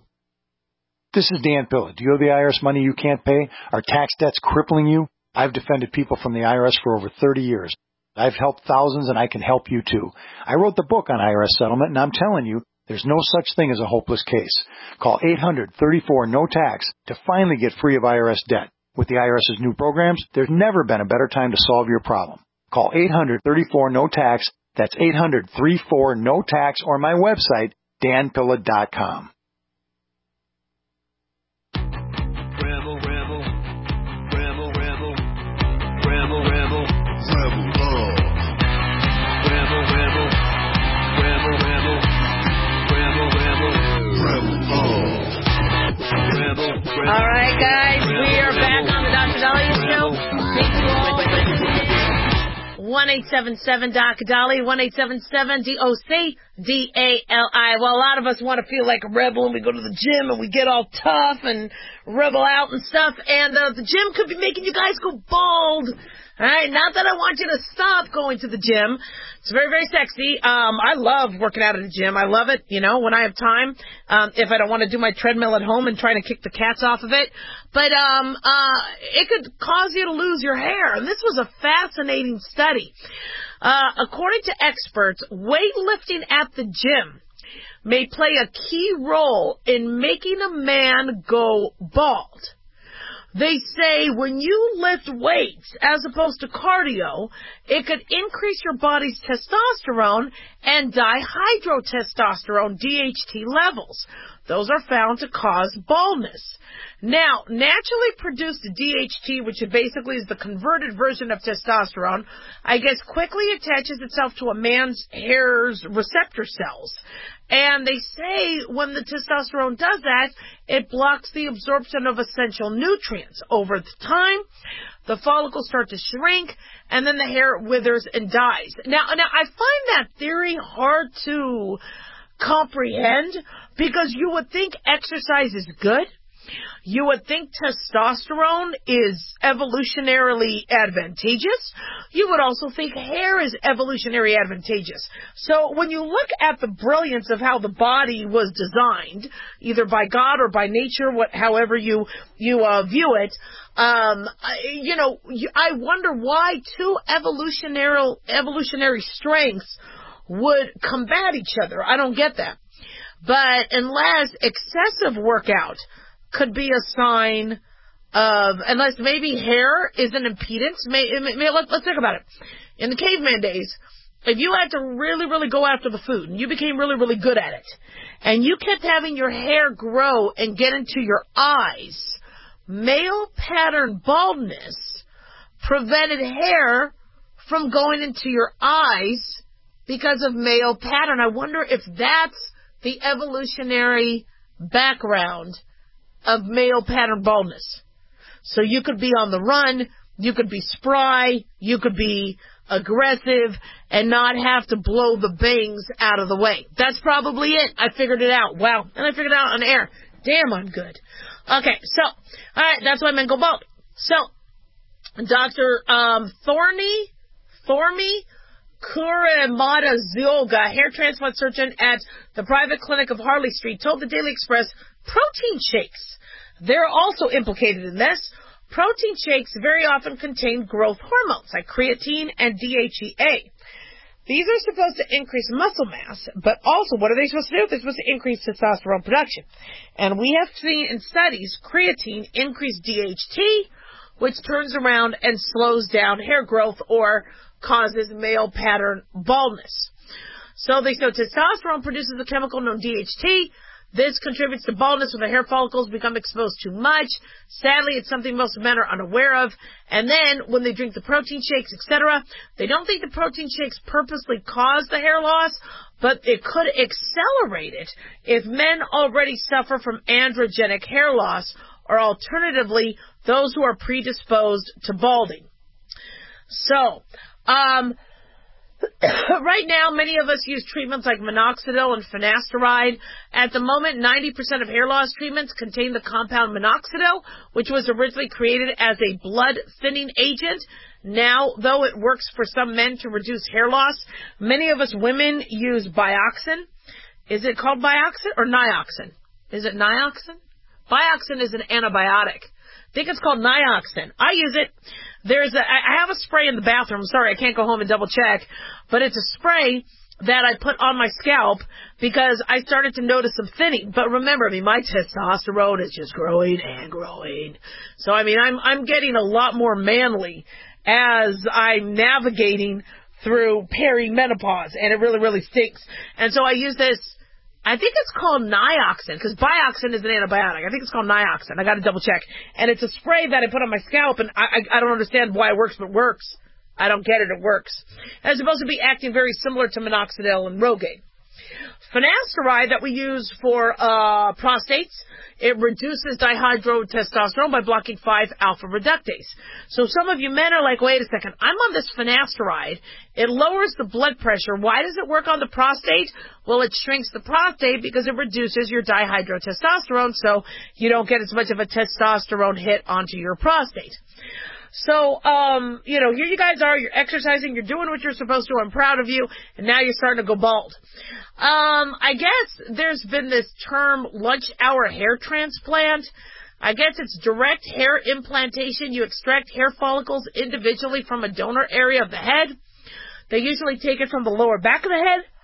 This is Dan Pilla. Do you owe the I R S money you can't pay? Are tax debts crippling you? I've defended people from the I R S for over thirty years. I've helped thousands, and I can help you too. I wrote the book on I R S settlement, and I'm telling you, there's no such thing as a hopeless case. Call eight hundred, thirty-four, no tax to finally get free of I R S debt. With the IRS's new programs, there's never been a better time to solve your problem. Call eight hundred, thirty-four, no tax. That's eight hundred, thirty-four, no tax, or my website, dan pilla dot com. Rebel, rebel, rebel, rebel, rebel, rebel, rebel, love. Rebel, rebel, rebel, rebel, rebel, rebel, rebel, love. Rebel, rebel. All right, guys, we are back on the Doctor Dahlia Show. Thank you all. one eight seven seven, D O C, one eight seven seven, D O C, D A L I. Well, a lot of us want to feel like a rebel, and we go to the gym, and we get all tough and rebel out and stuff, and uh, the gym could be making you guys go bald. All right, not that I want you to stop going to the gym. It's very, very sexy. Um, I love working out at the gym. I love it, you know, when I have time. Um, if I don't want to do my treadmill at home and trying to kick the cats off of it. But um, uh, it could cause you to lose your hair. And this was a fascinating study. Uh, according to experts, weightlifting at the gym may play a key role in making a man go bald. They say when you lift weights as opposed to cardio, it could increase your body's testosterone and dihydrotestosterone, D H T levels. Those are found to cause baldness. Now, naturally produced D H T, which basically is the converted version of testosterone, I guess quickly attaches itself to a man's hair's receptor cells. And they say when the testosterone does that, it blocks the absorption of essential nutrients. Over time, the follicles start to shrink, and then the hair withers and dies. Now, now I find that theory hard to comprehend because you would think exercise is good. You would think testosterone is evolutionarily advantageous. You would also think hair is evolutionarily advantageous. So when you look at the brilliance of how the body was designed, either by God or by nature, what, however you you uh, view it, um, you know, I wonder why two evolutionary evolutionary strengths would combat each other. I don't get that. But unless excessive workout could be a sign of, unless maybe hair is an impedance. May, may, let, let's think about it. In the caveman days, if you had to really, really go after the food, and you became really, really good at it, and you kept having your hair grow and get into your eyes, male pattern baldness prevented hair from going into your eyes because of male pattern. I wonder if that's the evolutionary background of male pattern baldness. So you could be on the run, you could be spry, you could be aggressive, and not have to blow the bangs out of the way. That's probably it. I figured it out. Wow. And I figured it out on air. Damn, I'm good. Okay, so, alright, that's why men go bald. So, Doctor Um, Thorny, Thormy Kuramata Zioga, hair transplant surgeon at the private clinic of Harley Street, told the Daily Express protein shakes, they're also implicated in this. Protein shakes very often contain growth hormones like creatine and D H E A. These are supposed to increase muscle mass, but also what are they supposed to do? They're supposed to increase testosterone production. And we have seen in studies creatine increase D H T, which turns around and slows down hair growth or causes male pattern baldness. So they so testosterone produces a chemical known D H T. This contributes to baldness when the hair follicles become exposed too much. Sadly, it's something most men are unaware of. And then, when they drink the protein shakes, et cetera, they don't think the protein shakes purposely cause the hair loss, but it could accelerate it if men already suffer from androgenic hair loss, or alternatively, those who are predisposed to balding. So, um... right now, many of us use treatments like minoxidil and finasteride. At the moment, ninety percent of hair loss treatments contain the compound minoxidil, which was originally created as a blood-thinning agent. Now, though it works for some men to reduce hair loss, many of us women use Bioxin. Is it called Bioxin or Nioxin? Is it Nioxin? Bioxin is an antibiotic. I think it's called Nioxin. I use it. There's a, I have a spray in the bathroom. Sorry, I can't go home and double check, but it's a spray that I put on my scalp because I started to notice some thinning. But remember, I mean, my testosterone is just growing and growing. So, I mean, I'm, I'm getting a lot more manly as I'm navigating through perimenopause, and it really, really stinks. And so I use this. I think it's called Nioxin, because Bioxin is an antibiotic. I think it's called Nioxin. I got to double check. And it's a spray that I put on my scalp, and I, I, I don't understand why it works, but it works. I don't get it. It works. And it's supposed to be acting very similar to minoxidil and Rogaine. Finasteride that we use for uh prostates, it reduces dihydrotestosterone by blocking five alpha reductase. So some of you men are like, wait a second, I'm on this finasteride. It lowers the blood pressure. Why does it work on the prostate? Well, it shrinks the prostate because it reduces your dihydrotestosterone, so you don't get as much of a testosterone hit onto your prostate. So, um, you know, here you guys are, you're exercising, you're doing what you're supposed to, I'm proud of you, and now you're starting to go bald. Um, I guess there's been this term lunch hour hair transplant. I guess it's direct hair implantation. You extract hair follicles individually from a donor area of the head. They usually take it from the lower back of the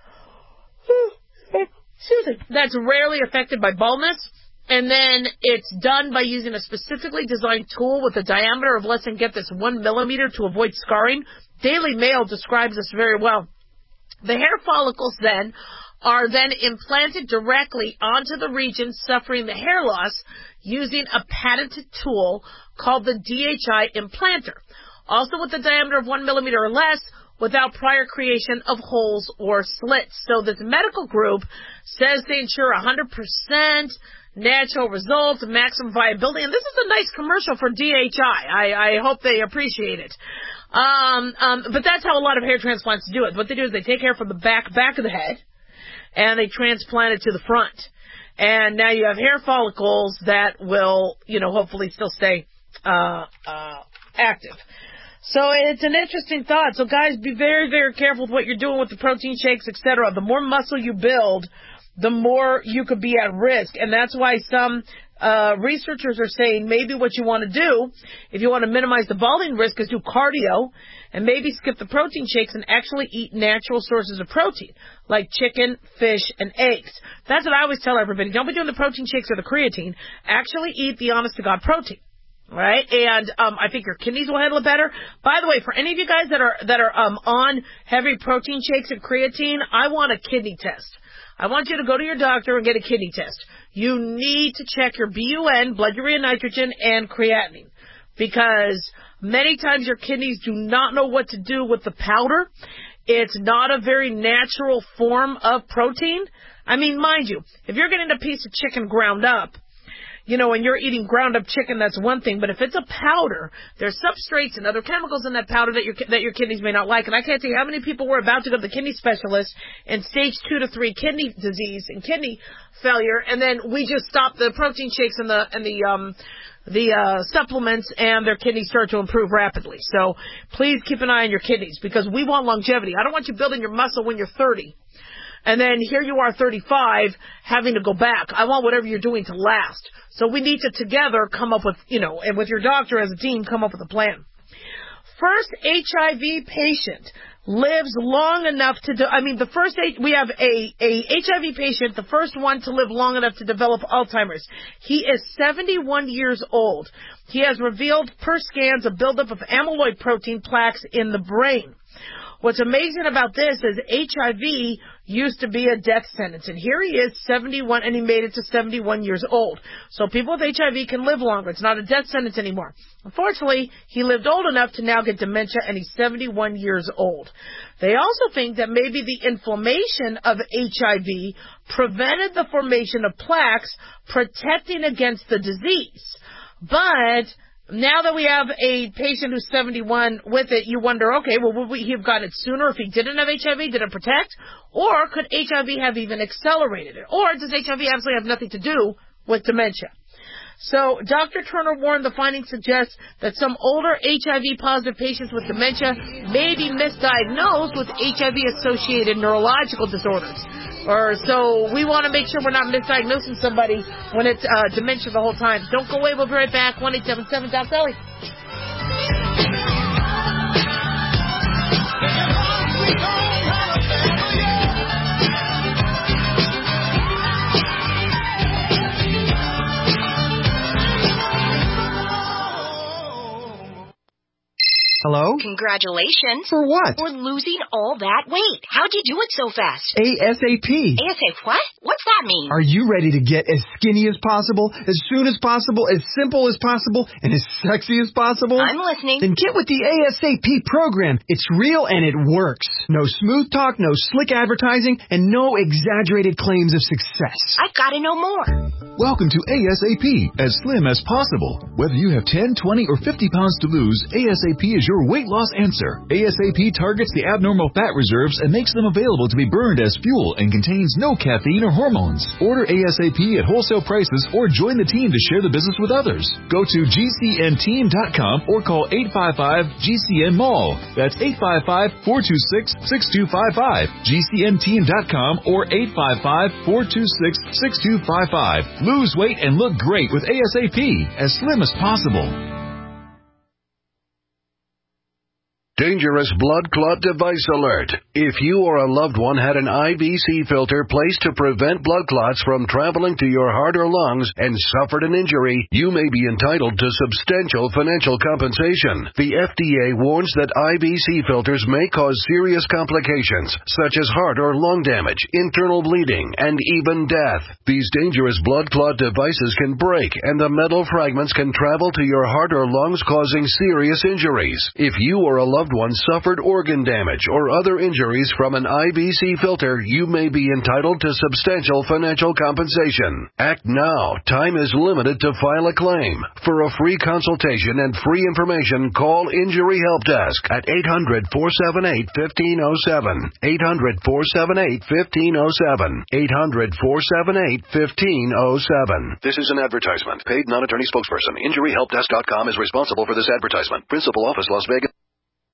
head. Excuse me. That's rarely affected by baldness. And then it's done by using a specifically designed tool with a diameter of less than, get this, one millimeter to avoid scarring. Daily Mail describes this very well. The hair follicles then are then implanted directly onto the region suffering the hair loss using a patented tool called the D H I implanter. Also with a diameter of one millimeter or less, without prior creation of holes or slits. So this medical group says they ensure one hundred percent natural results, maximum viability, and this is a nice commercial for D H I. I, I hope they appreciate it. Um, um, but that's how a lot of hair transplants do it. What they do is they take hair from the back, back of the head, and they transplant it to the front. And now you have hair follicles that will, you know, hopefully still stay, uh, uh, active. So it's an interesting thought. So guys, be very, very careful with what you're doing with the protein shakes, et cetera. The more muscle you build, the more you could be at risk. And that's why some uh researchers are saying maybe what you want to do, if you want to minimize the balding risk, is do cardio and maybe skip the protein shakes and actually eat natural sources of protein, like chicken, fish, and eggs. That's what I always tell everybody. Don't be doing the protein shakes or the creatine. Actually eat the honest-to-God protein. Right? And um I think your kidneys will handle it better. By the way, for any of you guys that are that are um on heavy protein shakes and creatine, I want a kidney test. I want you to go to your doctor and get a kidney test. You need to check your B U N, blood urea nitrogen, and creatinine, because many times your kidneys do not know what to do with the powder. It's not a very natural form of protein. I mean, mind you, if you're getting a piece of chicken ground up, you know, and you're eating ground up chicken, that's one thing. But if it's a powder, there's substrates and other chemicals in that powder that your that your kidneys may not like. And I can't tell you how many people were about to go to the kidney specialist in stage two to three kidney disease and kidney failure, and then we just stopped the protein shakes and the and the um the uh supplements, and their kidneys start to improve rapidly. So please keep an eye on your kidneys, because we want longevity. I don't want you building your muscle when you're thirty. And then here you are, thirty-five, having to go back. I want whatever you're doing to last. So we need to together come up with, you know, and with your doctor as a team, come up with a plan. First H I V patient lives long enough to, do, I mean, the first, we have a, a H I V patient, the first one to live long enough to develop Alzheimer's. He is seventy-one years old. He has revealed per scans a buildup of amyloid protein plaques in the brain. What's amazing about this is H I V used to be a death sentence, and here he is, seventy-one, and he made it to seventy-one years old. So people with H I V can live longer. It's not a death sentence anymore. Unfortunately, he lived old enough to now get dementia, and he's seventy-one years old. They also think that maybe the inflammation of H I V prevented the formation of plaques, protecting against the disease. But now that we have a patient who's seventy-one with it, you wonder, okay, well, would we have gotten it sooner if he didn't have H I V? Did it protect? Or could H I V have even accelerated it? Or does H I V absolutely have nothing to do with dementia? So Doctor Turner warned the findings suggest that some older H I V-positive patients with dementia may be misdiagnosed with H I V-associated neurological disorders. Or so we want to make sure we're not misdiagnosing somebody when it's uh, dementia the whole time. Don't go away. We'll be right back. one eight seven seven Doc Belly. Hello? Congratulations. For what? For losing all that weight. How'd you do it so fast? ASAP. ASAP what? What's that mean? Are you ready to get as skinny as possible, as soon as possible, as simple as possible, and as sexy as possible? I'm listening. Then get with the ASAP program. It's real and it works. No smooth talk, no slick advertising, and no exaggerated claims of success. I've got to know more. Welcome to ASAP, as slim as possible. Whether you have ten, twenty, or fifty pounds to lose, ASAP is your weight loss answer. ASAP targets the abnormal fat reserves and makes them available to be burned as fuel and contains no caffeine or hormones. Order ASAP at wholesale prices or join the team to share the business with others. Go to G C N team dot com or call eight five five G C N mall. That's eight five five, four two six, six two five five. G C N team dot com or eight five five, four two six, six two five five. Lose weight and look great with ASAP, as slim as possible. Dangerous blood clot device alert. If you or a loved one had an I V C filter placed to prevent blood clots from traveling to your heart or lungs and suffered an injury, you may be entitled to substantial financial compensation. The F D A warns that I V C filters may cause serious complications, such as heart or lung damage, internal bleeding, and even death. These dangerous blood clot devices can break, and the metal fragments can travel to your heart or lungs, causing serious injuries. If you or a loved one suffered organ damage or other injuries from an I V C filter, you may be entitled to substantial financial compensation. Act now. Time is limited to file a claim. For a free consultation and free information, call Injury Help Desk at eight hundred, four seven eight, one five zero seven. eight hundred, four seven eight, one five zero seven. eight hundred, four seven eight, one five zero seven. This is an advertisement. Paid non-attorney spokesperson. Injury Help Desk dot com is responsible for this advertisement. Principal office, Las Vegas.